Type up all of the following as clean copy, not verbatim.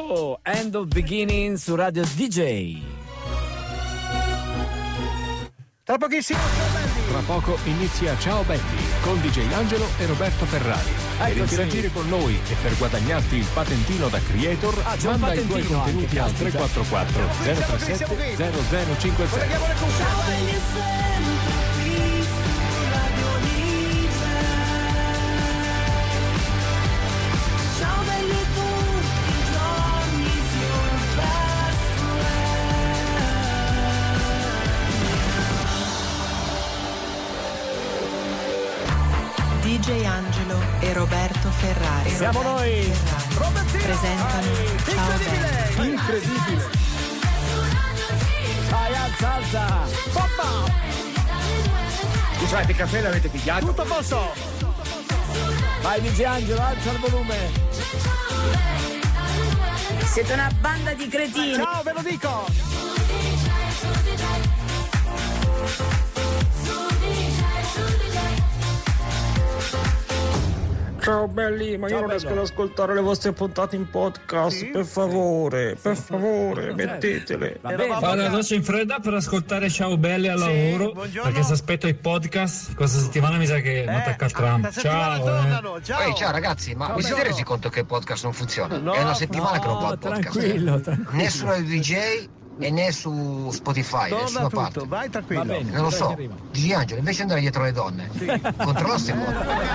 Oh, End of Beginning su Radio DJ. Tra pochissimo, ciao belli. Tra poco inizia Ciao Belli con DJ Angelo e Roberto Ferrari. Per interagire con noi e per guadagnarti il patentino da creator, manda i tuoi contenuti al 344 037 0050. Colleghiamo le cuffie. DJ Angelo e Roberto Ferrari. Siamo noi. Robertino. Presentano Ciao Belli. Incredibile. Vai, alza. Poppa. Scusate, il caffè l'avete pigliato? Tutto a posto. Vai DJ Angelo, alza il volume. Siete una banda di cretini. Ciao, ve lo dico. Ciao belli, ma io non riesco ad ascoltare le vostre puntate in podcast, Sì? per favore, mettetele. Va bene. Guarda, adesso in fretta per ascoltare Ciao Belli al lavoro, buongiorno. perché se aspetto i podcast questa settimana mi sa che mi attacca il tram. Ciao. Tornano. Ciao. Ehi, ciao ragazzi, ma vi siete resi conto che il podcast non funziona? No, È una settimana che non va No, il podcast. tranquillo. Né su Radio DJ e né su Spotify, Torna nessuna tutto, parte. vai tranquillo. Va bene. Non lo so, Arriva. DJ Angelo, invece andare dietro le donne, controlla se vuole.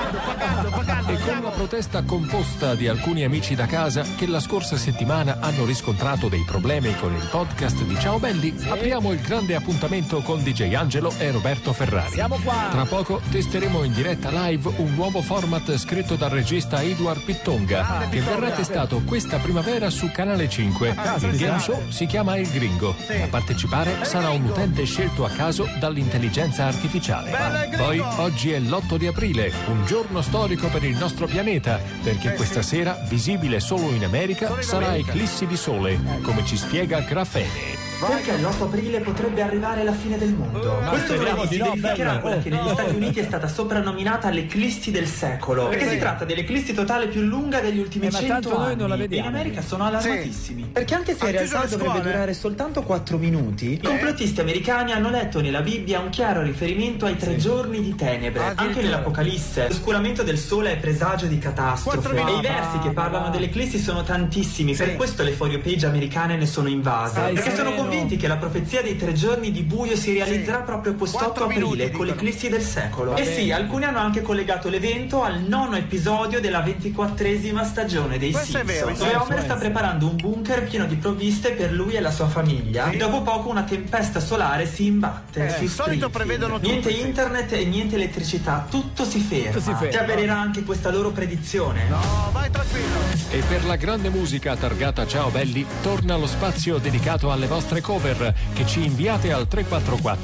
Pagando. E con la protesta composta di alcuni amici da casa che la scorsa settimana hanno riscontrato dei problemi con il podcast di Ciao Belli, apriamo il grande appuntamento con DJ Angelo e Roberto Ferrari. Siamo qua. Tra poco testeremo in diretta live un nuovo format scritto dal regista Edward Pittonga, che verrà testato questa primavera su Canale 5. Il game show si chiama Il Gringo. A partecipare sarà un utente scelto a caso dall'intelligenza artificiale. Poi oggi è l'8 di aprile, un giorno storico per il nostro pianeta, perché questa sera, visibile solo in America, sarà eclissi di sole, come ci spiega Grafene. Perché l'8 aprile potrebbe arrivare la fine del mondo. Questo speriamo di no, verificherà bello. quella che negli Stati Uniti è stata soprannominata l'eclissi del secolo. Perché si tratta dell'eclissi totale più lunga degli ultimi ma 100 tanto noi anni. non la E in vediamo. America sono allarmatissimi. Perché anche se in Anche realtà sulle dovrebbe scuole. durare soltanto 4 minuti, i complottisti americani hanno letto nella Bibbia un chiaro riferimento ai 3 giorni di tenebre. Addirittura. Anche nell'Apocalisse l'oscuramento del sole è presagio di 4 catastrofe. minuti. E i versi che parlano dell'eclissi sono tantissimi. Per questo le for you page americane ne sono invase. Stai Perché sono sereno. convinti che la profezia dei 3 giorni di buio si realizzerà proprio quest'otto 4 minuti, aprile con dicono. l'eclissi del secolo. Va E bene. sì, alcuni hanno anche collegato l'evento al 9° episodio della 24esima stagione dei Questo è vero, Simpsons, dove Homer sta preparando un bunker pieno di provviste per lui e la sua famiglia. E dopo poco una tempesta solare si imbatte su di solito Springfield. prevedono tutto, Niente sì. internet e niente elettricità, tutto si ferma. Tutto si ferma. Ti avvererà anche questa loro predizione? No, vai tranquillo. E per la grande musica targata Ciao Belli, torna lo spazio dedicato alle vostre cover, che ci inviate al 344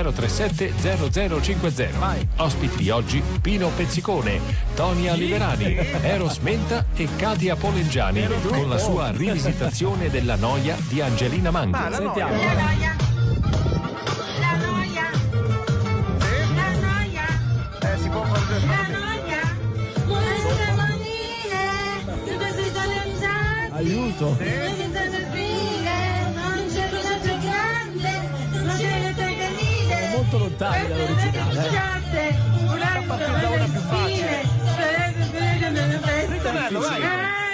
037 0050. Ospiti di oggi Pino Pezzicone, Tonia Liverani, Eros Menta e Katia Polengiani, con la sua rivisitazione della Noia di Angelina Mango. Ah, la Sentiamo. noia. Si può fare due parole. Aiuto. È molto lontani dall'originale. Ritornello, vai.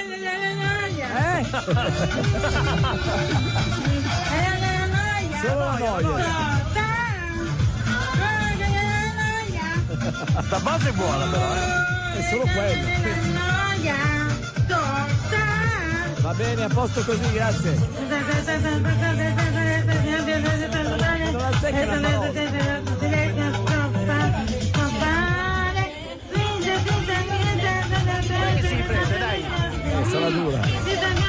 Solo la noia. La base è buona però, È solo quello. Va bene, a posto così, grazie. Non azzecca la parola. Che si riprende, dai. Sarà dura.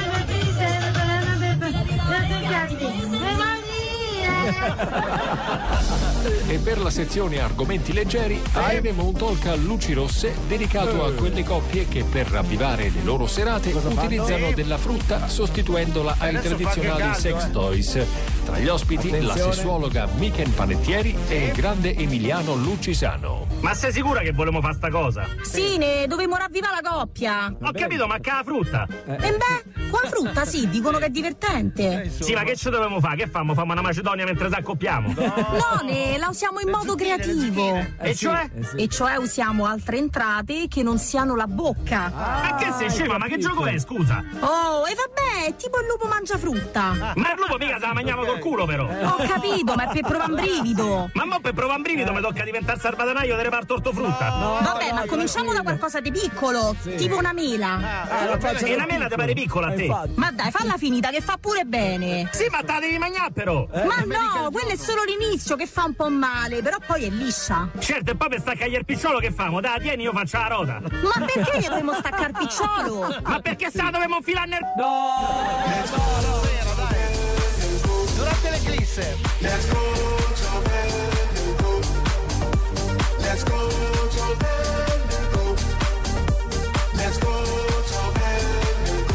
E per la sezione argomenti leggeri avremo un talk a luci rosse dedicato a quelle coppie che per ravvivare le loro serate utilizzano della frutta sostituendola ai Adesso fa tradizionali anche caldo, sex toys. Tra gli ospiti la Attenzione. sessuologa Michen Panettieri e il grande Emiliano Lucisano. Ma sei sicura che volevamo fare sta cosa? Sì, ne dovevamo ravvivare la coppia. Ho capito, ma che la frutta? E beh, con la frutta sì, dicono che è divertente. Sì, ma che ci dobbiamo fare? Che fammo? Fammo una macedonia mentre si accoppiamo? No, la usiamo in modo creativo. E cioè? E cioè usiamo altre entrate che non siano la bocca. Ma che sei scema? Ma che gioco è, scusa? Oh, e vabbè, tipo il lupo mangia frutta. Ma il lupo mica se la mangiamo col culo, però. Ho capito, ma è per provare un brivido. Ma mo per provare un brivido mi tocca diventare salvadanaio del reparto ortofrutta. Vabbè, ma cominciamo da qualcosa di piccolo, tipo una mela. E una mela ti pare piccola a te? Ma dai, falla finita che fa pure bene. Sì, ma te la devi mangiare però. Ma no, quello è solo l'inizio che fa un po' male, però poi è liscia. Certo, e poi per staccare il picciolo che famo? Dai, tieni, io faccio la rota. Ma perché gli dovremmo staccare il picciolo? Ma perché se la dovevamo infilare nel... Vero, dai. Durante l'eclisse. Let's go to Bendigo. Let's go to Bendigo. Let's go to Bendigo.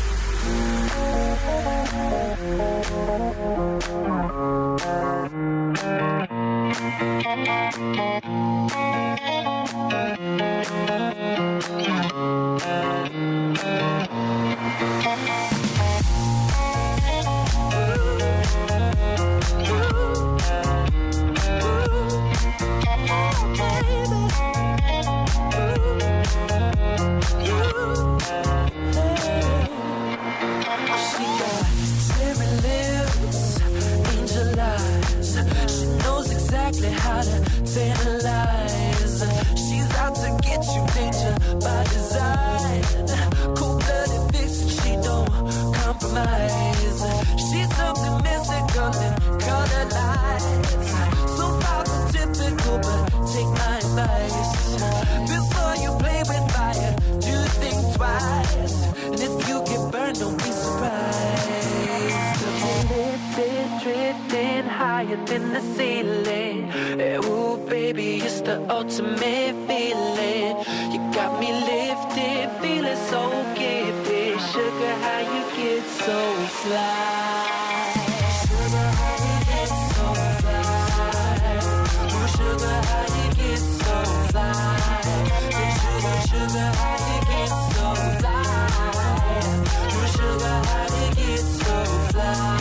How to tantalize. She's out to get you, danger by design. Cold-blooded vixen, she don't compromise. She's something mystical and color lights. So far from typical, but take my advice. Before you play with fire, do think twice. And if you get burned, don't be surprised. Lifted, drifting higher than the ceiling. Ooh, baby, it's the ultimate feeling. You got me lifted, feeling so gifted. Sugar, how you get so fly? Sugar, how you get so fly? Oh, sugar, how you get so fly? Hey, sugar, how you get so fly? Oh, sugar, how you get so fly?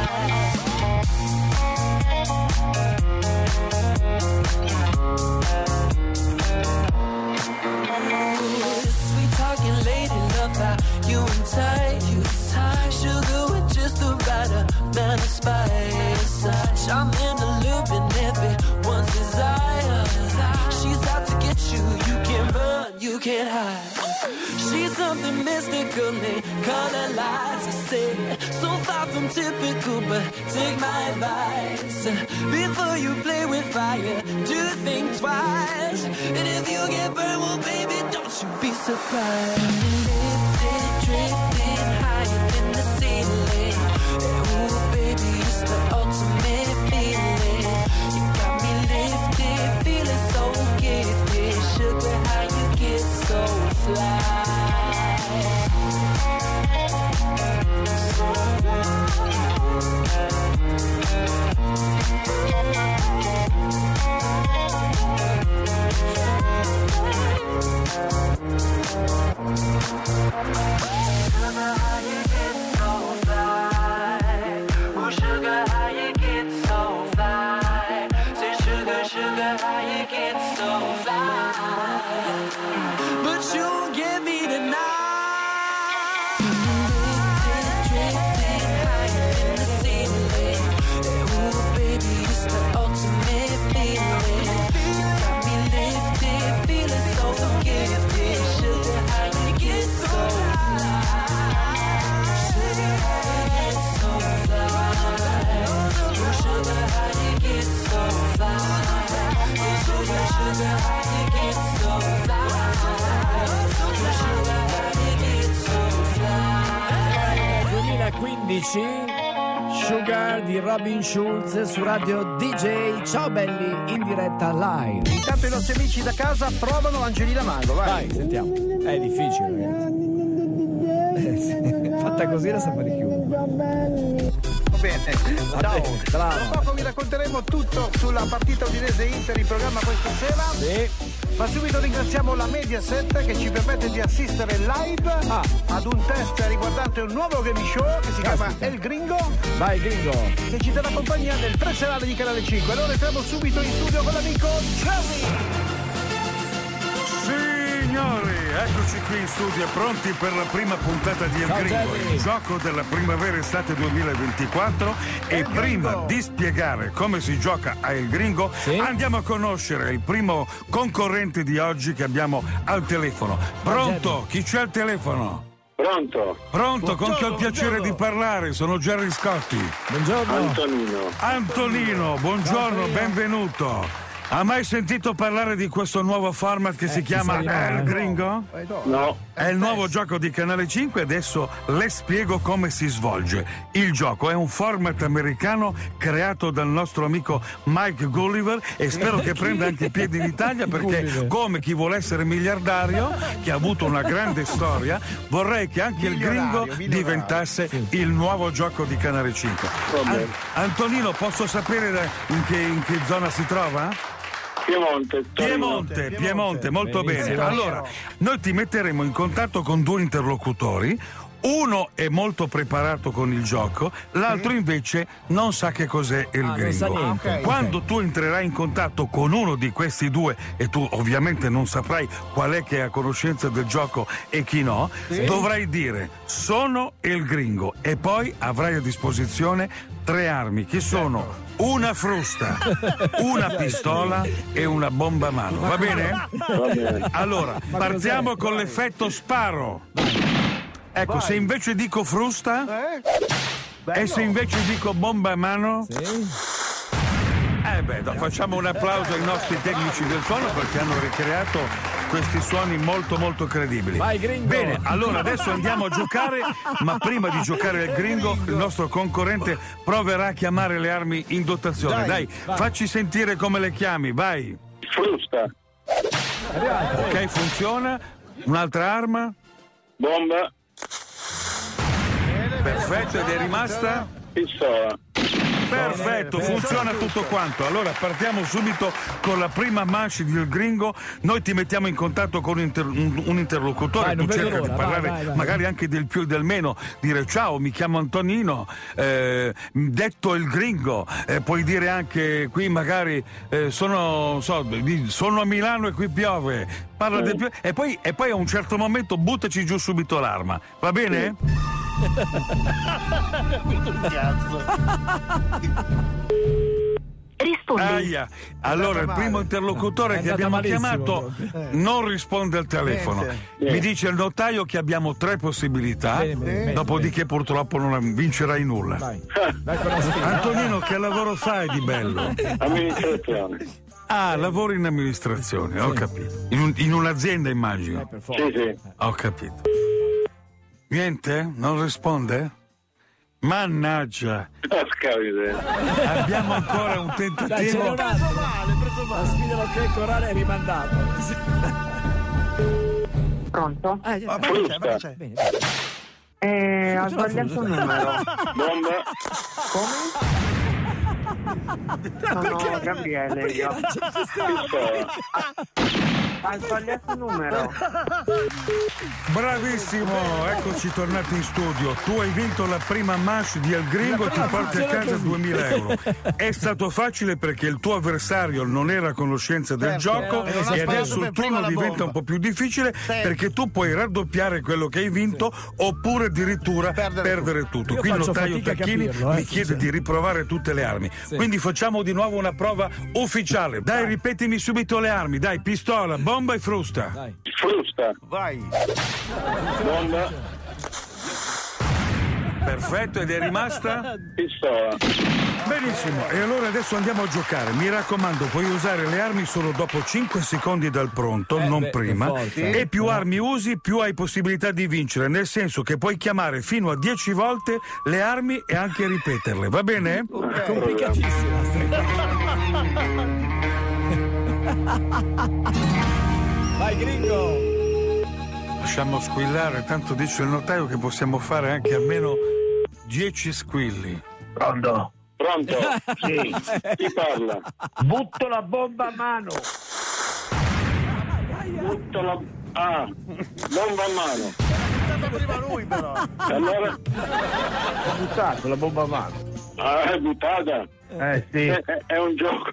You and tight, sugar with just the right amount of spice. Charming, alluding everyone's desire. She's out to get you, you can't run, you can't hide. She's something mystical, they color lights. I say, so far from typical, but take my advice. Before you play with fire, do think twice. And if you get burned, well, baby, don't you be surprised. Drifting higher than the ceiling. Ooh, baby, it's the ultimate feeling. You got me lifted, feeling so gifted. Sugar, how you get so fly? So but you won't get me tonight. Drifting higher than the ceiling. Ooh, baby, it's the ultimate feeling. You got me lifted, feeling so gifted. Sugar, how you get so fly? Sugar, how you get so fly? Oh, sugar, how you get so fly? Sugar, sugar, how you get so fly? Sugar, how you get so fly? 2015 Sugar di Robin Schulz su Radio DJ. Ciao belli, in diretta live. Intanto i nostri amici da casa provano Angelina Mango, vai. Vai, sentiamo. È difficile, ragazzi. Fatta così la sa fare chiunque. bene. Ciao. Tra poco vi racconteremo tutto sulla partita udinese Inter in programma questa sera. Sì. Ma subito ringraziamo la Mediaset che ci permette di assistere live ad un test riguardante un nuovo game show che si chiama El Gringo. Vai Gringo. Che ci terrà compagnia nel pre-serale di Canale 5. Allora entriamo subito in studio con l'amico Jerry. Signori, eccoci qui in studio pronti per la prima puntata di El Gringo, il gioco della primavera-estate 2024 e prima di spiegare come si gioca a El Gringo andiamo a conoscere il primo concorrente di oggi che abbiamo al telefono. Pronto? Chi c'è al telefono? Pronto? Pronto, con chi ho il piacere di parlare? Sono Gerry Scotti. Buongiorno. Antonino, buongiorno, benvenuto. Ha mai sentito parlare di questo nuovo format che si chiama El Gringo? No. È il nuovo gioco di Canale 5 e adesso le spiego come si svolge. Il gioco è un format americano creato dal nostro amico Mike Gulliver e spero che prenda anche piede in Italia perché come chi vuole essere miliardario, che ha avuto una grande storia, vorrei che anche il Gringo diventasse il nuovo gioco di Canale 5. Antonino, posso sapere in che zona si trova? Piemonte, molto bene. Allora, noi ti metteremo in contatto con due interlocutori. Uno è molto preparato con il gioco, l'altro invece non sa che cos'è il Gringo. Quando tu entrerai in contatto con uno di questi due e tu ovviamente non saprai qual è che è a conoscenza del gioco e chi no, dovrai dire sono il Gringo e poi avrai a disposizione 3 armi che sono una frusta, una pistola e una bomba a mano. Va bene? Va bene. Allora, partiamo con l'effetto sparo. Ecco, se invece dico frusta e se invece dico bomba a mano? Facciamo un applauso ai nostri tecnici del suono perché hanno ricreato questi suoni molto molto credibili. Vai Gringo! Bene, allora adesso andiamo a giocare, ma prima di giocare al Gringo il nostro concorrente proverà a chiamare le armi in dotazione. Dai, facci sentire come le chiami, vai! Frusta. Ok, funziona. Un'altra arma? Bomba. Perfetto, ed è rimasta? Pistola. Perfetto, funziona tutto quanto. Allora partiamo subito con la prima manche del Gringo. Noi ti mettiamo in contatto con un interlocutore. Tu cerca di parlare magari anche del più e del meno. Dire ciao, mi chiamo Antonino, detto il Gringo. Puoi dire anche qui magari sono a Milano e qui piove. Parla del più e poi a un certo momento buttaci giù subito l'arma. Va bene? Rispondi. Allora il primo interlocutore che abbiamo chiamato non risponde al telefono. Mi dice il notaio che abbiamo 3 possibilità, dopodiché purtroppo non vincerai nulla. Antonino, che lavoro fai di bello? Amministrazione. Ah, lavori in amministrazione, ho capito. In un'azienda immagino. Sì. Ho capito. Niente? Non risponde? Mannaggia! Abbiamo ancora un tentativo. La sfida dell'ok corale è rimandata. Pronto? Frusta. Ha sbagliato il numero. Bomba. Come? Sono Gabriele io. Ha sbagliato il numero. Bravissimo, eccoci tornati in studio. Tu hai vinto la prima manche di El Gringo e ti porti a casa 2.000 euro. È stato facile perché il tuo avversario non era a conoscenza del gioco e adesso il turno diventa un po' più difficile perché tu puoi raddoppiare quello che hai vinto oppure addirittura perdere tutto. Qui il notaio Tacchini mi chiede di riprovare tutte le armi. Quindi facciamo di nuovo una prova ufficiale. Dai, ripetimi subito le armi. Dai, pistola, bomba e frusta. Frusta. Vai. Bomba. Perfetto, ed è rimasta? Pistola. Benissimo, e allora adesso andiamo a giocare. Mi raccomando, puoi usare le armi solo dopo 5 secondi dal pronto, non prima. E più armi usi, più hai possibilità di vincere, nel senso che puoi chiamare fino a 10 volte le armi e anche ripeterle, va bene? È complicatissima. Vai Gringo! Lasciamo squillare, tanto dice il notaio che possiamo fare anche almeno 10 squilli. Pronto? Sì. Chi parla? Butto la bomba a mano. Butto la... bomba a mano. L'ha prima lui però. Allora? Ho buttato la bomba a mano. È buttata? Sì. È un gioco.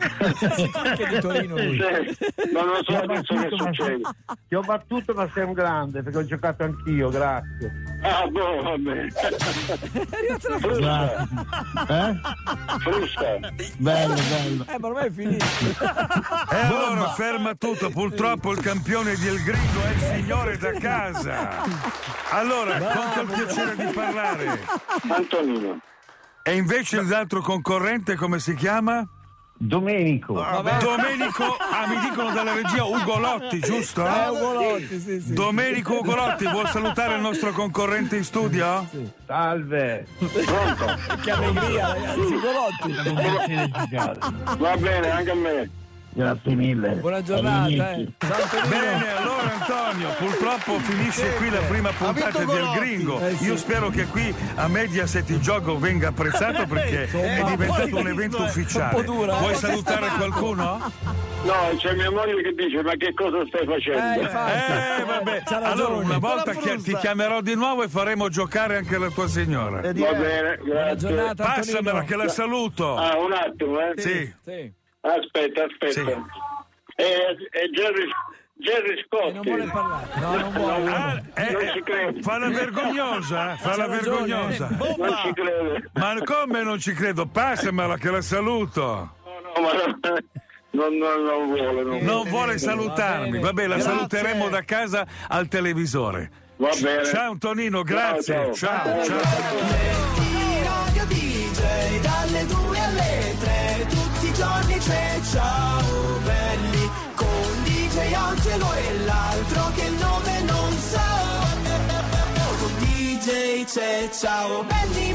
Non lo so adesso che succede. Ti ho battuto ma sei un grande perché ho giocato anch'io, grazie. Vabbè. Frusta. Frusta. Bello. Ma ormai è finito. E allora ferma tutto, purtroppo il campione di El Gringo è il signore da casa. Allora, quanto il piacere di parlare? Antonino. E invece l'altro concorrente come si chiama? Domenico. Domenico, mi dicono dalla regia Ugolotti, giusto? Ugolotti, sì. Domenico Ugolotti, vuol salutare il nostro concorrente in studio? Sì. Salve. Pronto? Che allegria, ragazzi, Ugolotti. Va bene, anche a me. Grazie mille. Buona giornata. Bene, allora Antonio, purtroppo finisce qui la prima puntata del Gringo. Io spero che qui a Mediaset il gioco venga apprezzato perché è diventato un evento ufficiale. Vuoi salutare qualcuno? No, c'è mia moglie che dice ma che cosa stai facendo? Vabbè. Allora una volta ti chiamerò di nuovo e faremo giocare anche la tua signora. Va bene, grazie. Passamela che la saluto. Un attimo, Sì. Aspetta. Sì. È Jerry Scotti. Non vuole parlare. No, non vuole. Non ci credo. Fa la vergognosa. Non ci credo. Ma come non ci credo? Passamela che la saluto. No, ma non vuole. Non vuole salutarmi. Vabbè, la saluteremo da casa al televisore. Va bene. Ciao Antonino, grazie. Ciao. Radio DJ dalle 2 alle 3 tutti i giorni c'è Ciao Belli con DJ Angelo e l'altro che il nome non so. Con DJ c'è Ciao Belli.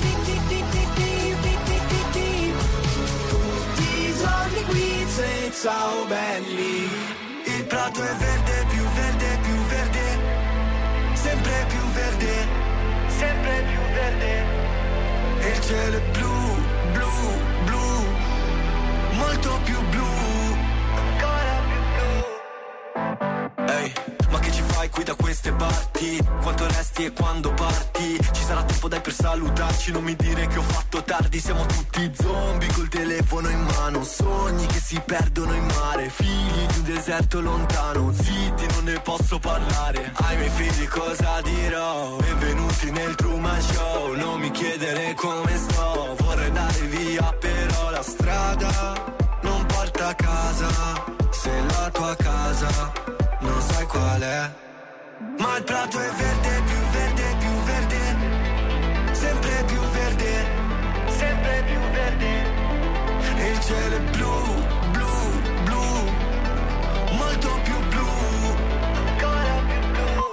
Tutti i giorni qui c'è Ciao Belli. Il prato è verde, più verde, più verde. Sempre più verde, sempre più verde. E il cielo è blu, blu, blu, molto più blu, ancora più blu. Ehi, ma che ci fai qui da queste parti? Quanto resti e quando parti? Ci sarà tempo dai per salutarci, non mi dire che ho fatto tardi. Siamo tutti zombie col telefono in mano, sogni che si perdono in mare, figli di un deserto lontano, zitti non ne posso parlare. Ai miei figli cosa dirò? Benvenuti nel Truman Show, non mi chiedere come sto, vorrei andare via però la strada non porta a casa, se la tua casa non sai qual è. Ma il prato è verde, più verde, più verde, sempre più verde, sempre più verde. E il cielo è blu, blu, blu, molto più blu, ancora più blu.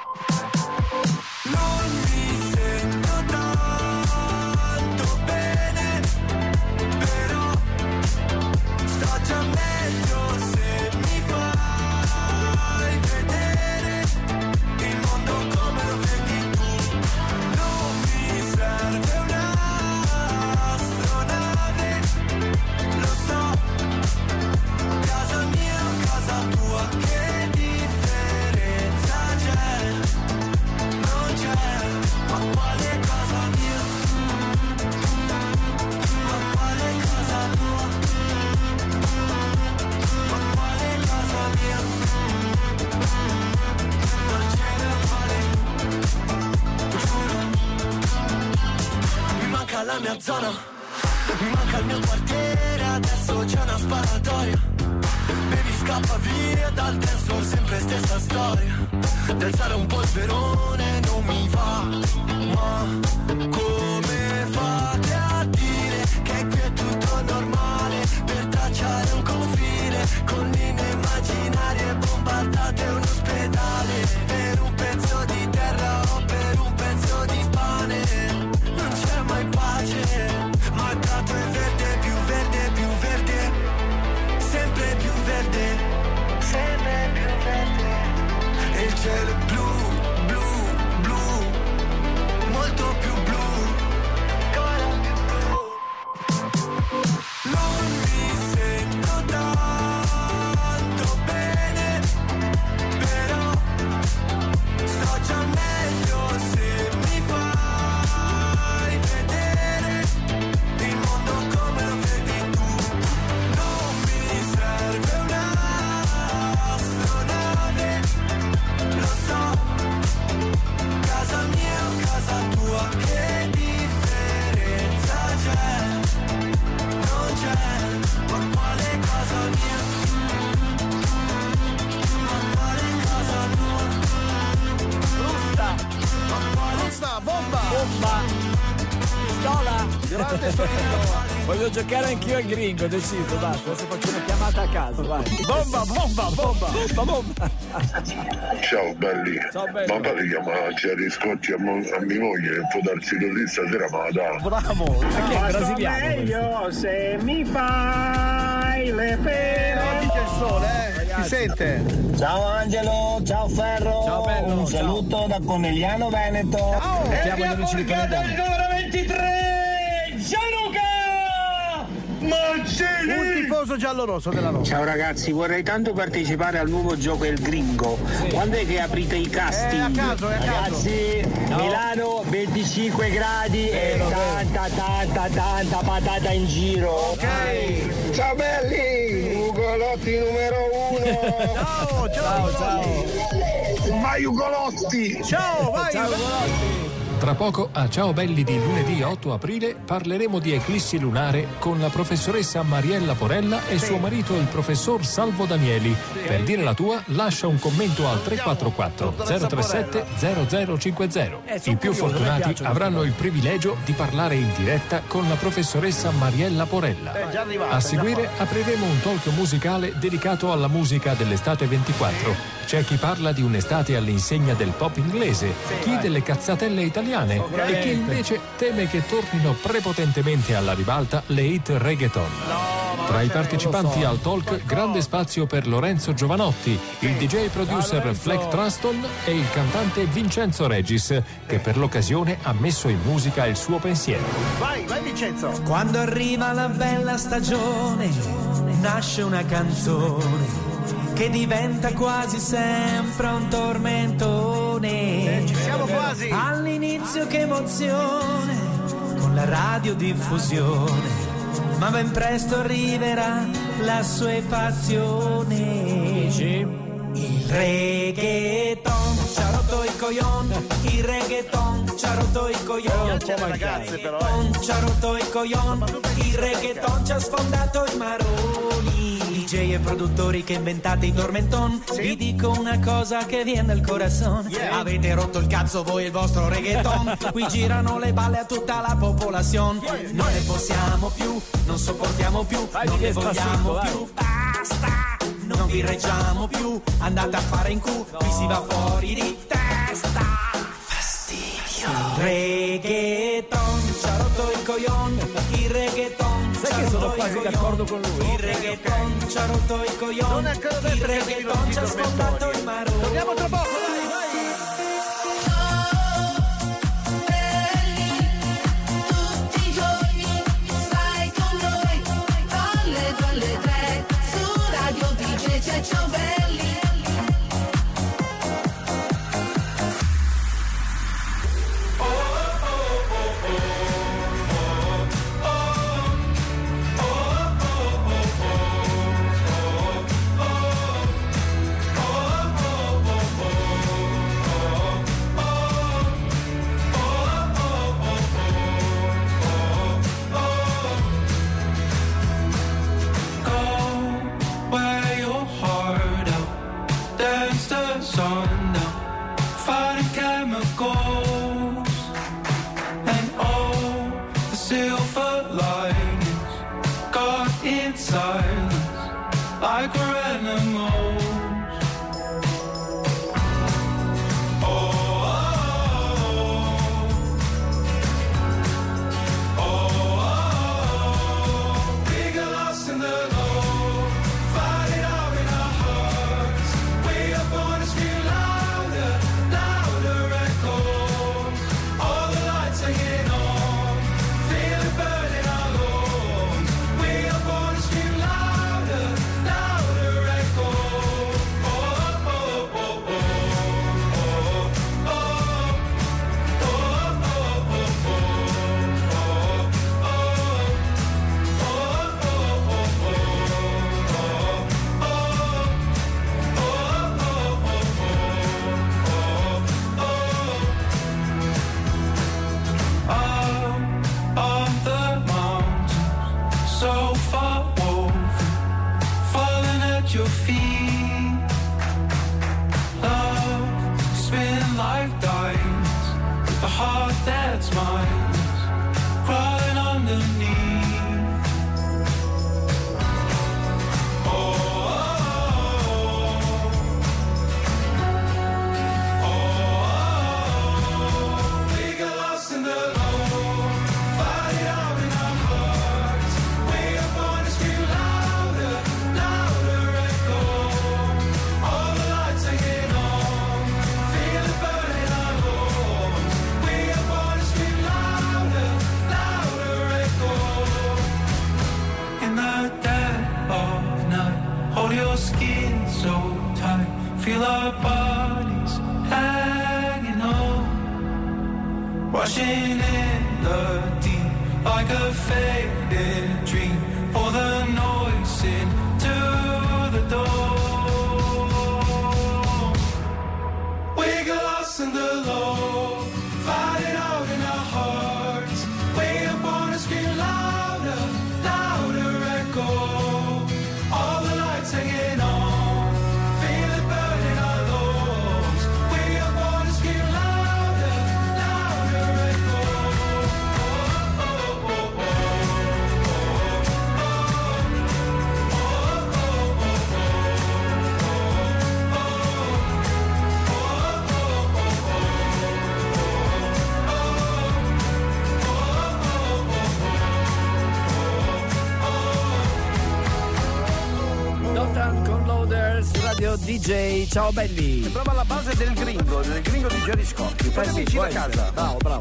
Non mi sento tanto bene, però sto già meglio se mi fai vedere il mondo come lo vedi tu. Non mi serve un'astronave, lo so, casa mia o casa tua, che differenza c'è? Non c'è, ma quale casa mia? Ma quale casa tua? Ma quale casa mia? Non ce ne vale, giuro. Mi manca la mia zona, mi manca il mio quartiere, adesso c'è una sparatoria. Baby scappa via dal dance floor, sempre stessa storia. D'alzare un polverone non mi va, ma come fate a dire che qui è tutto normale? Per tracciare un confine con linee immaginarie bombardate un ospedale. Per un pezzo di terra o per un pezzo di pane non c'è mai pace, ma il prato è verde, più verde, più verde, sempre più verde, sempre più verde. E il cielo è blu, blu, blu, molto più blu. Pistola. Grande Torino. Voglio giocare anch'io al gringo, ho deciso, basta, adesso faccio una chiamata a caso, vai. Bomba. Ciao belli. Ciao, bello. Ma pare che ma c'è riscotti a mia moglie che può darsi così stasera, ma da. Bravo. Ma che è brasiliano? Meglio se mi fai le pere. Oggi c'è il sole, si sente. Ciao Angelo, ciao Ferro. Ciao, bello, un saluto da Conegliano Veneto. Ciao. Chiamo gli amici di Conegliano. Numero 23, Gianluca Mancini. Un tifoso giallo-rosso della Roma. Ciao ragazzi, vorrei tanto partecipare al nuovo gioco Il Gringo. Quando è che aprite i casting? È a caso. Ragazzi, Milano 25 gradi e tanta patata in giro. Ok. Ciao belli, Ugolotti numero 1. Ciao. Vai Ugolotti. Ciao, vai. Tra poco a Ciao Belli di lunedì 8 aprile parleremo di eclissi lunare con la professoressa Mariella Porella e suo marito il professor Salvo Danieli. Per dire la tua lascia un commento al 344 037 0050. I più fortunati avranno il privilegio di parlare in diretta con la professoressa Mariella Porella. A seguire apriremo un talk musicale dedicato alla musica dell'estate 24. C'è chi parla di un'estate all'insegna del pop inglese, chi delle cazzatelle italiane e chi invece teme che tornino prepotentemente alla ribalta le hit reggaeton. Tra i partecipanti al talk grande spazio per Lorenzo Giovanotti, il DJ producer Fleck Traston e il cantante Vincenzo Regis, che per l'occasione ha messo in musica il suo pensiero. Vai Vincenzo. Quando arriva la bella stagione, nasce una canzone che diventa quasi sempre un tormentone. Ci siamo quasi. All'inizio che emozione, con la radiodiffusione, ma ben presto arriverà la assuefazione. Il reggaeton ci ha rotto il coglion, il reggaeton ci ha rotto il coglion, ragazze però. ci ha rotto il coglion, il reggaeton ci ha sfondato i maroni. DJ e produttori che inventate i tormenton, vi dico una cosa che viene dal corazon. Avete rotto il cazzo voi e il vostro reggaeton, qui girano le balle a tutta la popolazione. Non ne possiamo più, non sopportiamo più, non ne vogliamo più, basta. Non vi reggiamo più, andate a fare in cu, qui si va fuori di testa. Fastidio. Il reggaeton ci ha rotto il coglion, il reggaeton ci ha rotto il coglion. D'accordo con lui. Il reggaeton ci ha rotto il coglion, il reggaeton ci ha sfondato il marone. Torniamo tra poco, vai. Tutti i giorni stai con noi, dalle 2 alle 3, su Radio DJ c'è Ciao Belli. that's mine, crawling underneath. Feel our bodies hanging on, washing in the deep like a faded dream. Pour the noise into the door. We get lost in the low, fight it out in our hearts. We wanna scream louder, louder echo. All the lights hanging on. Radio DJ, ciao belli. Sembrava la base del gringo di Gerry Scotti. Per amici da casa. Bravo.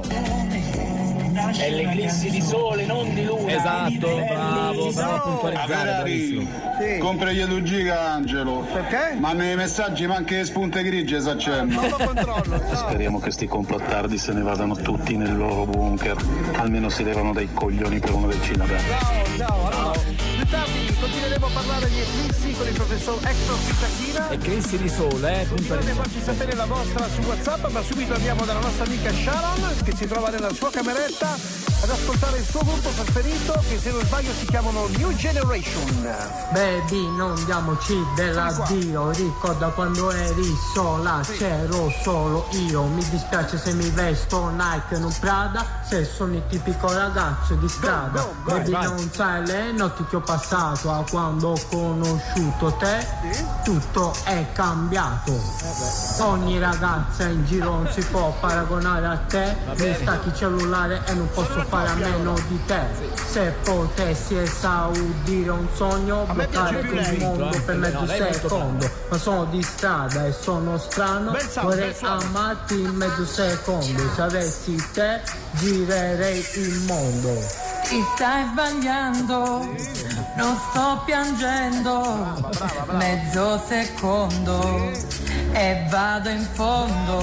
È l'eclissi di sole, non di luna. Esatto, bravo a puntualizzare. Sì. Compra gli 2 giga Angelo. Perché? Ma nei messaggi manca le spunte grigie s'accendono. Non lo controllo. Speriamo che sti complottardi se ne vadano tutti nel loro bunker. Almeno si levano dai coglioni per uno del Cinabè. Ciao. Più tardi continueremo a parlare di eclissi con il professor Hector Pitacchina. Eclissi di sole, Continuate a farci sapere la vostra su WhatsApp, ma subito andiamo dalla nostra amica Sharon, che si trova nella sua cameretta ad ascoltare il suo gruppo preferito, che se non sbaglio si chiamano New Generation. Baby, non diamoci dell'addio, ricorda quando eri sola, c'ero solo io, mi dispiace se mi vesto Nike non Prada, se sono il tipico ragazzo di strada. Baby, non sai le notti che ho passato a quando ho conosciuto te, tutto è cambiato. Ogni ragazza in giro non si può paragonare a te, mi stacchi il cellulare e non posso fare a meno di te. Se potessi esaudire un sogno, bloccare il mondo per mezzo secondo, ma sono di strada e sono strano, vorrei amarti in mezzo secondo, se avessi te girerei il mondo. Ti stai sbagliando, non sto piangendo, mezzo secondo e vado in fondo.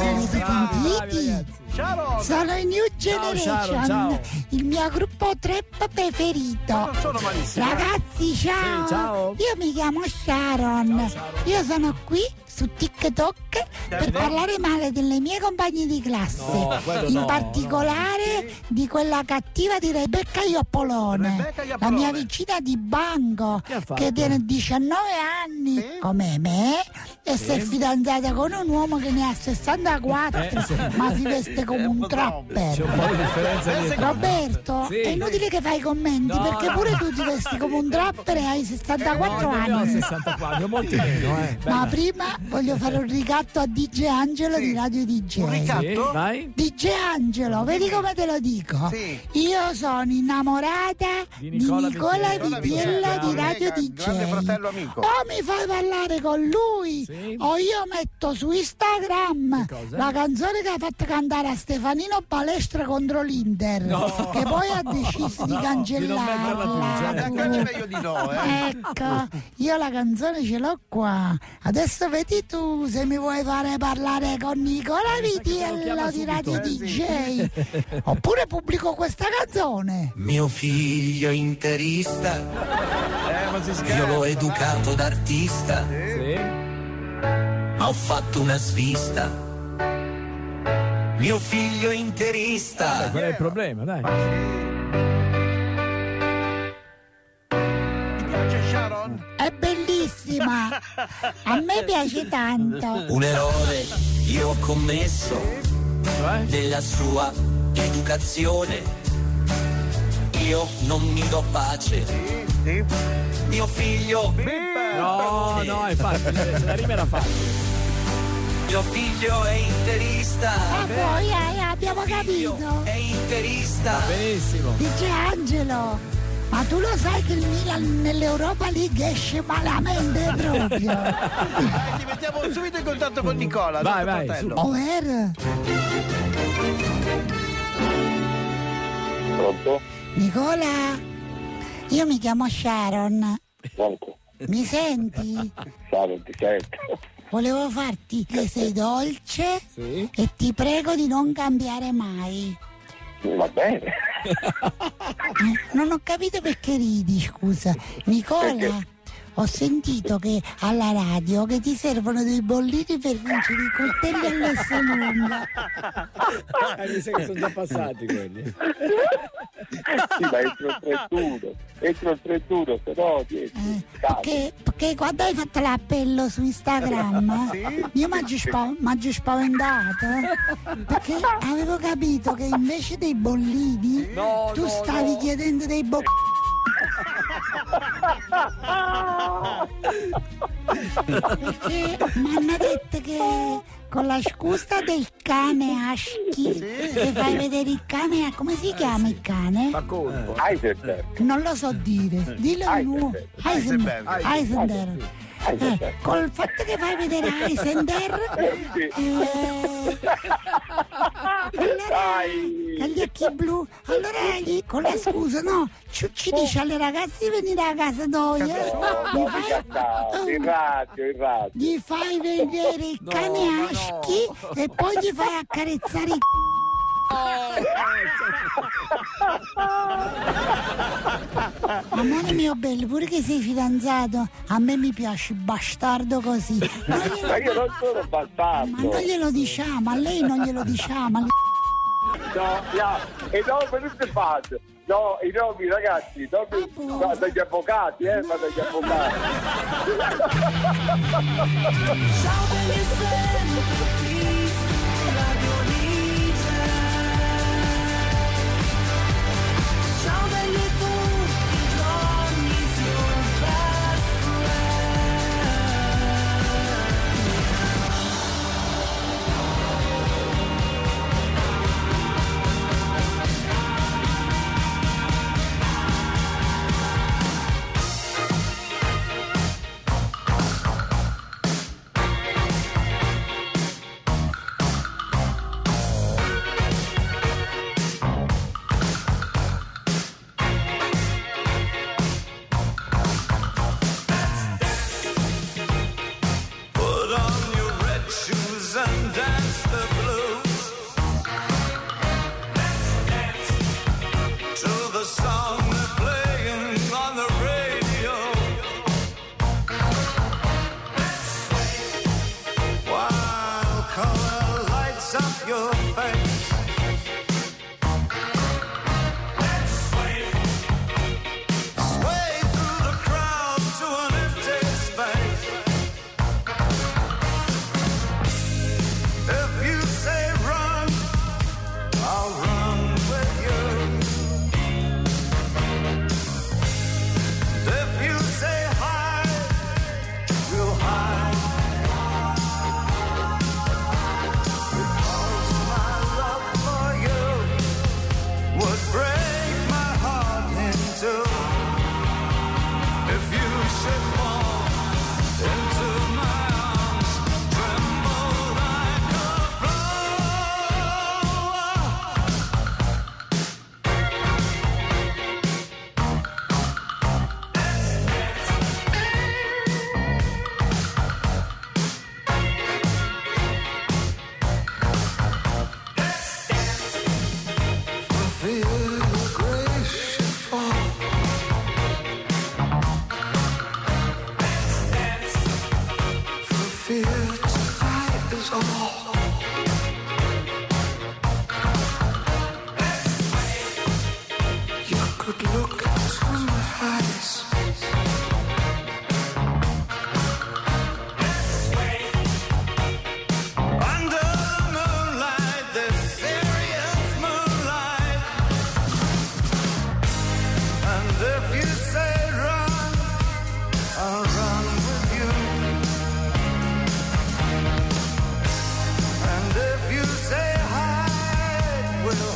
Sono i New Generation, ciao. Il mio gruppo trap preferito. Non sono malissimo. Ragazzi, ciao. Sì, ciao. Io mi chiamo Sharon. Io sono qui su TikTok per parlare male delle mie compagne di classe, in particolare di quella cattiva di Rebecca Ioppolone, la mia vicina di Bango, che tiene 19 anni come me e si è fidanzata con un uomo che ne ha 64, ma si veste come un trapper. C'è un po' di differenza di età. Roberto, è inutile che fai commenti, perché pure tu ti vesti come un trapper e hai 64 anni. No, 64, molti meno, Ma prima voglio fare un ricatto a DJ Angelo di Radio DJ. Un ricatto? Vai. DJ Angelo, vedi come te lo dico? Io sono innamorata di Nicola Vitiello di Radio DJ. Grande fratello amico. O mi fai parlare con lui, o io metto su Instagram la canzone che ha fatto cantare a Stefanino Balestra contro l'Inter, che poi ha deciso di cancellarla. Meglio di no, Ecco, io la canzone ce l'ho qua. Adesso vedi tu se mi vuoi fare parlare con Nicola Vitiello di Radio DJ. Oppure pubblico questa canzone. Mio figlio interista, io l'ho educato d'artista, ma ho fatto una svista. Mio figlio interista. Qual è il problema, dai? Ti piace Sharon? È bellissima, a me piace tanto. Un errore io ho commesso nella sua educazione, io non mi do pace. Mio figlio. No, infatti, la rima era facile. Mio figlio è interista. Poi abbiamo capito. È interista. Va benissimo. Dice Angelo, ma tu lo sai che il Milan nell'Europa League esce malamente proprio. Ti mettiamo subito in contatto con Nicola. Vai. Pronto? Nicola, io mi chiamo Sharon. Pronto? Mi senti? Sharon, ti sento. Volevo farti che sei dolce e ti prego di non cambiare mai. Va bene. Non ho capito perché ridi, scusa. Nicola, perché? Ho sentito che alla radio che ti servono dei bollini per vincere i coltelli all'S lunga. Mi sa che sono già passati quelli. Sì, ma entro il 31, se no perché quando hai fatto l'appello su Instagram io mi hagi spaventato perché avevo capito che invece dei bollini tu stavi chiedendo dei perché mi hanno detto che con la scusa del cane Aschi che fai vedere il cane, come si chiama il cane? Heisenberg. Non lo so dire, dillo di nuovo. Heisenberg. Col fatto che fai vedere Heisenberg allora con gli occhi blu, allora con la scusa ci dice alle ragazze di venire a casa noi, il radio. Gli fai vedere il cane Aschi e poi gli fai accarezzare il amore mio bello, pure che sei fidanzato, a me mi piace bastardo così. Ma io non sono bastardo. Ma non glielo diciamo, a lei non glielo diciamo. E no, per tutte fate. No, i nomi ragazzi, dagli avvocati, ma dagli avvocati. Ciao bellissimo, Radio DJ. Ciao belli tutti i giorni, your best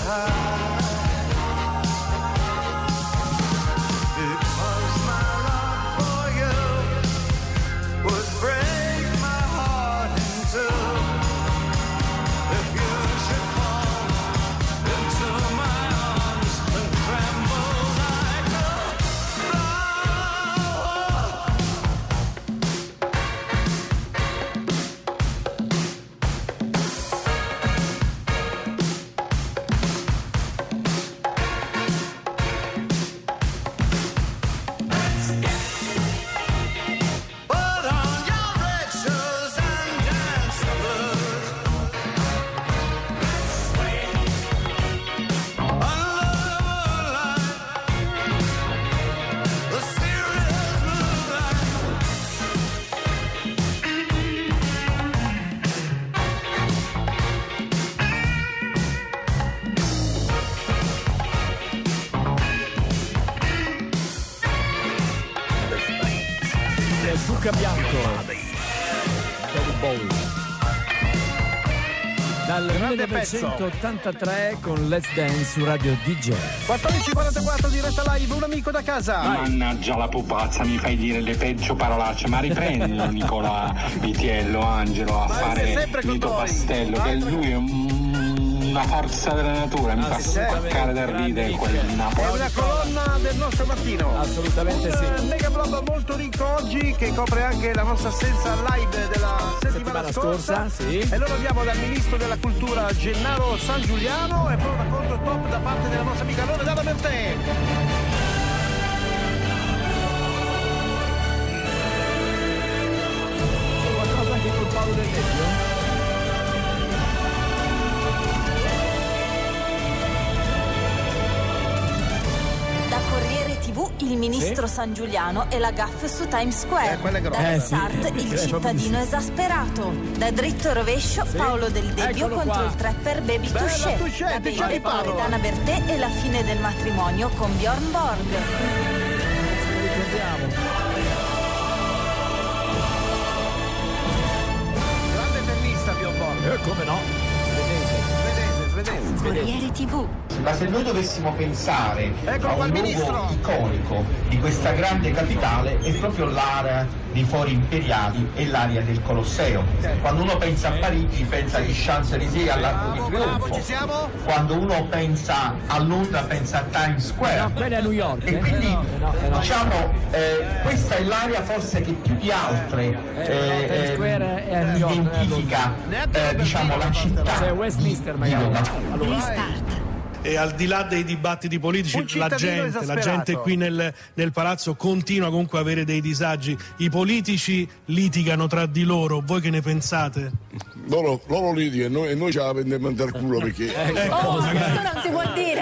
Bianco David Bowie dal 1983 con Let's Dance su Radio DJ. 14:44 diretta live, un amico da casa. Mannaggia la pupazza, mi fai dire le peggio parolacce, ma riprendilo Nicola Vitiello, Angelo a fare Vito Pastello, che lui è una forza della natura, mi fa spaccare dal ridere quel Napoli. È una colonna del nostro mattino. Assolutamente sì. Un mega blog molto ricco oggi che copre anche la nostra assenza live della settimana scorsa. Sì. E noi abbiamo dal ministro della cultura Gennaro San Giuliano e poi un racconto top da parte della nostra amica Loredana Bertè. C'è qualcosa anche col Paolo Del Debbio? Il ministro San Giuliano e la gaffe su Times Square. Da Start il cittadino esasperato. Da Dritto e Rovescio Paolo Del Debbio contro il trapper Baby Touché. Da Baby Loredana Bertè e la fine del matrimonio con Bjorn Borg. Grande tennista Bjorn Borg. Come no? Corriere TV. Ma se noi dovessimo pensare a un luogo iconico di questa grande capitale, è proprio l'area dei Fori Imperiali e l'area del Colosseo. Quando uno pensa a Parigi pensa agli Champs-Élysées, all'Arco di Trionfo. Quando uno pensa a Londra pensa a Times Square. No, quella è New York. E quindi diciamo questa è l'area forse che più di altre Times Square è a New York, identifica diciamo la città. C'è Westminster magari. E al di là dei dibattiti politici, la gente qui nel palazzo continua comunque a avere dei disagi. I politici litigano tra di loro, voi che ne pensate? Loro litigano e noi ce la prendiamo dal culo perché questo non si può dire.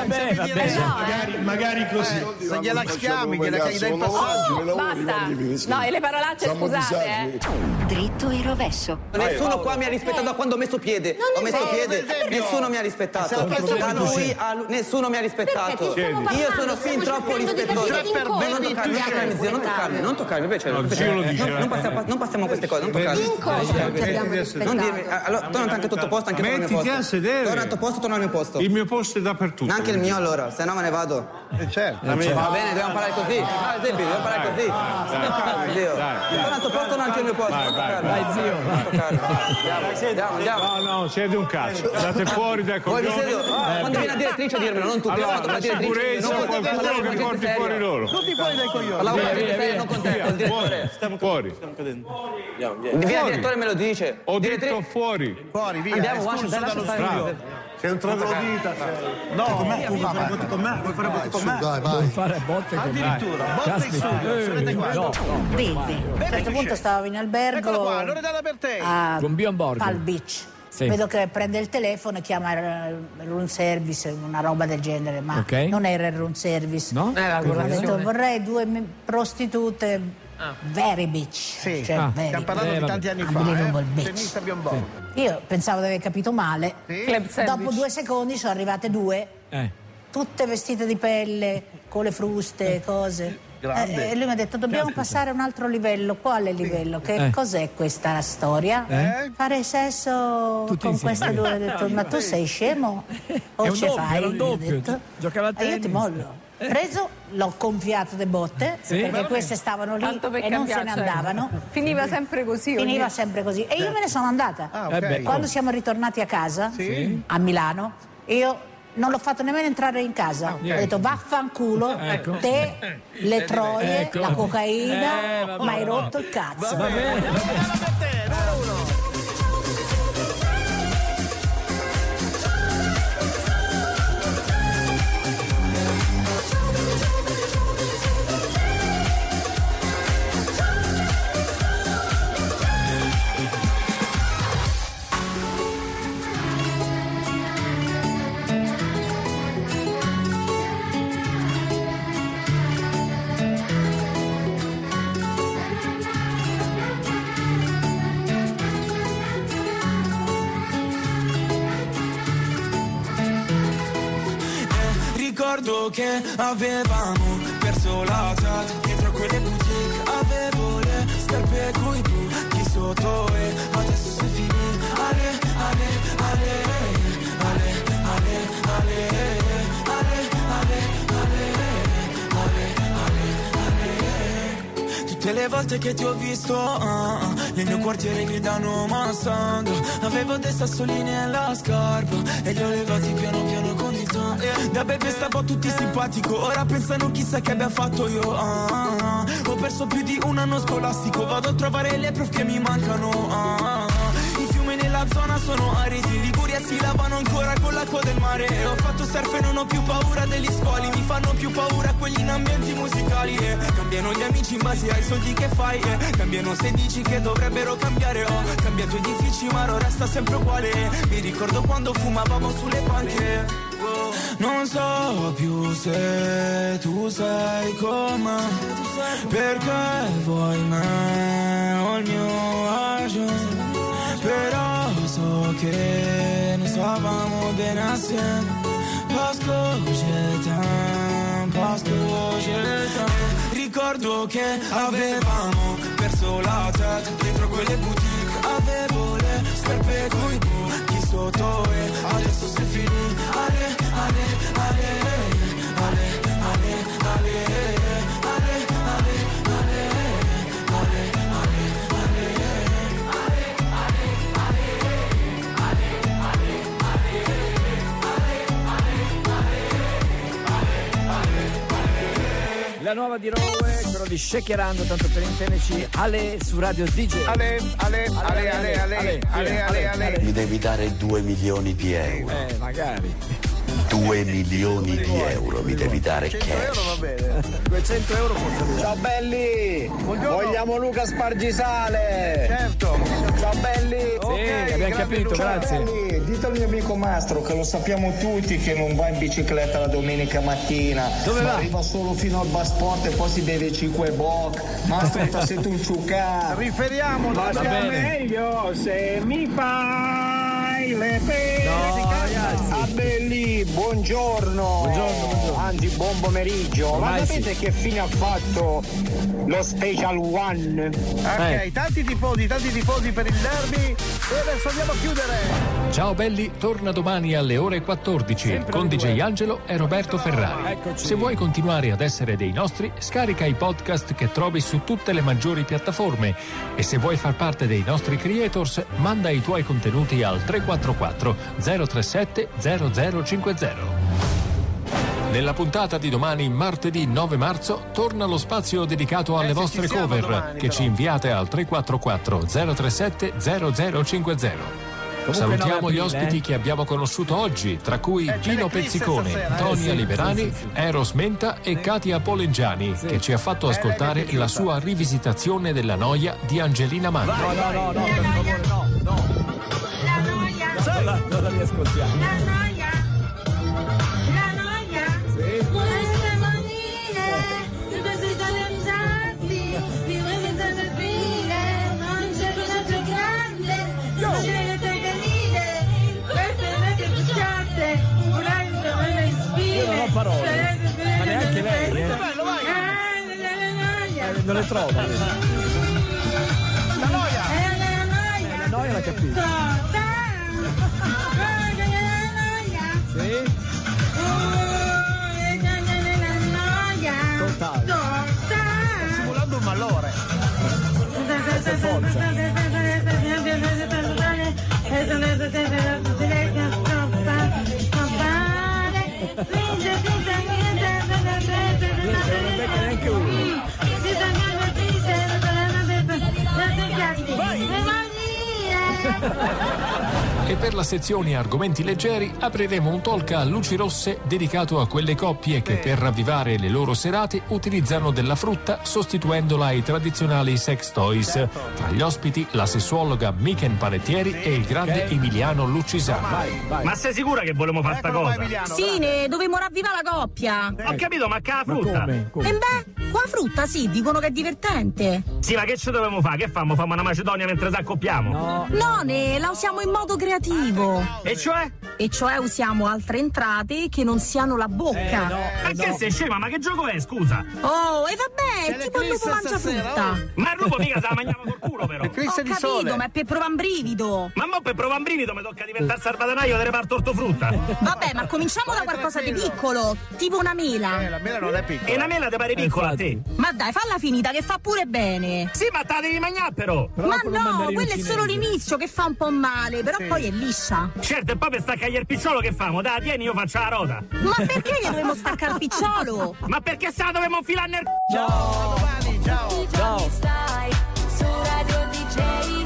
Magari così. Se gliela chiami, gliela chiedi dai passaggio. Basta. No, e le parolacce scusate. Dritto e rovescio. Nessuno qua mi ha rispettato quando ho messo piede. Ho messo piede, nessuno mi ha rispettato. Nessuno mi ha rispettato. Io sono fin troppo rispettoso. Non toccarmi, invece. Non passiamo a queste cose, non toccarmi. In cosa non ti abbiamo rispettato? Non dirmi, allora torna anche tutto posto, anche torna al mio posto. Mettiti a sedere. Torna al tuo posto, torna al mio posto. Il mio posto è dappertutto. Anche il mio allora, se no me ne vado. Certo. Va bene, dobbiamo parlare così. Dobbiamo parlare così. Torna al tuo posto, torna anche il mio posto. Vai zio. Andiamo. No, siete un cazzo. Andate fuori dal coglione. Quando viene la direttrice a dirmelo, non tu. Allora, sicurezza, qualcuno che porti fuori loro. Tutti fuori dai coglioni. Parlavo con la gente non con te, col direttore. Stiamo fuori. Il direttore me lo dice. Ho detto fuori. Fuori, via. Andiamo, lascia stare. Sei un troglodita. No, vuoi fare botte con me? Vuoi fare botte con me? Vuoi fare botte con me? Addirittura, botte in studio. Sarete qua. No. Beve. A un certo punto stavo in albergo. Eccolo qua, Loredana Bertè. Con Bjorn Borg. Palm Beach. Sì. Vedo che prende il telefono e chiama il room service, una roba del genere, ma non era il room service. No? Ha detto vorrei 2 prostitute very beach. Sì, cioè, stiamo parlando di tanti anni fa. Tennista Bjorn Borg. Io pensavo di aver capito male. Sì. Dopo 2 secondi sono arrivate 2, tutte vestite di pelle, con le fruste, cose. Grande. E lui mi ha detto dobbiamo passare a un altro livello. Quale livello? Che cos'è questa storia? Fare sesso Tutti con insieme. queste due. Ho detto ma tu sei scemo? O ce fai? Era un doppio. Giocava a E io ti tennis. mollo. Preso, l'ho gonfiato de botte, perché queste stavano lì Tanto per e non se ne cambiare, andavano. Finiva sempre così. Finiva sempre così. E io me ne sono andata. ok. Quando siamo ritornati a casa, a Milano, io non l'ho fatto nemmeno entrare in casa. Ho detto vaffanculo, te, le troie, la cocaina, mi hai rotto il cazzo. Va bene. Ricordo che avevamo perso la traccia dietro quelle boutique, avevo le scarpe coi buchi sotto e adesso si finì. Ale, ale, ale, ale, ale, ale, ale, ale, ale, ale, ale. Tutte le volte che ti ho visto nel mio quartiere gridano Mustang, avevo dei sassolini nella scarpa e li ho levati piano piano con il ton. Da bebe stavo a tutti simpatico, ora pensano chissà che abbia fatto io. Ho perso più di un anno scolastico, vado a trovare le prof che mi mancano. I fiumi nella zona sono aridi, Liguria si lavano ancora con l'acqua del mare. Ho fatto surf e non ho più paura degli squali, mi fanno più paura quelli in ambienti musicali. Cambiano gli amici in base ai soldi che fai, cambiano se dici che dovrebbero cambiare. Ho cambiato edifici ma ora resta sempre uguale. Mi ricordo quando fumavamo sulle panche. Non so più se tu sei con me, perché vuoi me o il mio agio, però so che ne stavamo bene assieme. Parce que je t'aime. Ricordo che avevamo perso la testa dietro quelle boutique, avevo le scarpe coi buchi sotto e adesso si finì. Ale, ale, ale, ale, ale, ale, ale, La nuova di Rowe, quello di Shakerando, tanto per intenderci, Ale su Radio DJ. Ale. Mi devi dare 2 milioni di euro. Magari. 2 milioni di euro mi devi dare 100 cash. euro va bene. 200 euro forse. Ciao belli! Vogliamo Luca Spargisale! Certo! Ciao belli! Sì, abbiamo capito, grazie. Belli, dite al mio amico Mastro che lo sappiamo tutti che non va in bicicletta la domenica mattina. Dove va? Arriva solo fino al Basport e poi si beve 5 boc. Mastro, ti sei un ciuccato. Riferiamo, ma va sia bene. meglio se mi fai le pene. No, ragazzi. Ah, belli, buongiorno. Buongiorno. Anzi, buon pomeriggio. Ormai Ma sapete che fine ha fatto lo Special One? Ok, tanti tifosi per il derby e adesso andiamo a chiudere. Ciao belli, torna domani alle ore 14 Sempre con alle DJ due. Angelo e Roberto Ferrari. Eccoci. Se vuoi continuare ad essere dei nostri, scarica i podcast che trovi su tutte le maggiori piattaforme e se vuoi far parte dei nostri creators, manda i tuoi contenuti al 344 037 0050. Nella puntata di domani, martedì 9 marzo, torna lo spazio dedicato alle vostre ci siamo cover domani, che però. ci inviate al 344 037 0050. Salutiamo gli ospiti che abbiamo conosciuto oggi, tra cui c'è Pino l'Eclipse Pezzicone, stasera, Tonia sì, Liberani, sì. Eros Menta e Katia Polengiani, che ci ha fatto ascoltare lei mi è la piaciuta. sua rivisitazione della noia di Angelina Mango. No, per favore, no. La noia, Non la riascoltiamo. la noia, la noia. Vorrei morire di questi talentati, di questi talentine, non c'è cosa più grande, non c'è che venire, queste vecchie buscate, un altro me le Io non ho parole, ma neanche lei, Bello, vai. non le trova. La noia! La noia l'ha capito. Sì? Totale. Sto simulando un malore. Per forza. Non becca neanche uno. E per la sezione argomenti leggeri apriremo un talk a luci rosse dedicato a quelle coppie che per ravvivare le loro serate utilizzano della frutta sostituendola ai tradizionali sex toys. Tra gli ospiti la sessuologa Michen Panettieri e il grande Emiliano Lucisano. Ma sei sicura che volevamo fare sta cosa? Sì, ne dovevamo ravvivare la coppia. Ho capito, ma che la frutta? E beh, qua frutta sì, dicono che è divertente. Sì, ma che ci dovevamo fare? Che fammo? Fammo una macedonia mentre si accoppiamo? No, ne la usiamo in modo creativo. E cioè? E cioè usiamo altre entrate che non siano la bocca. Ma che sei scema? Ma che gioco è, scusa? Oh, e vabbè, tipo il lupo mangia frutta. Ma il lupo mica se la mangiava col culo, però. Ho capito, ma è per provare un brivido. Ma mo per provare un brivido mi tocca diventare salvadanaio del reparto ortofrutta. Vabbè, ma cominciamo da qualcosa di piccolo, tipo una mela. La mela non è piccola. E una mela ti pare piccola a te? Ma dai, falla finita che fa pure bene. Sì, ma te la devi mangiare però. Ma no, quello è solo l'inizio che fa un po' male, però poi è liscia. Certo, e poi per staccare il picciolo che famo? Dai, tieni, io faccio la rota. Ma perché gli dobbiamo staccare il picciolo? Ma perché se la dovevamo infilare nel... Ciao, domani, ciao. Stai su Radio DJ.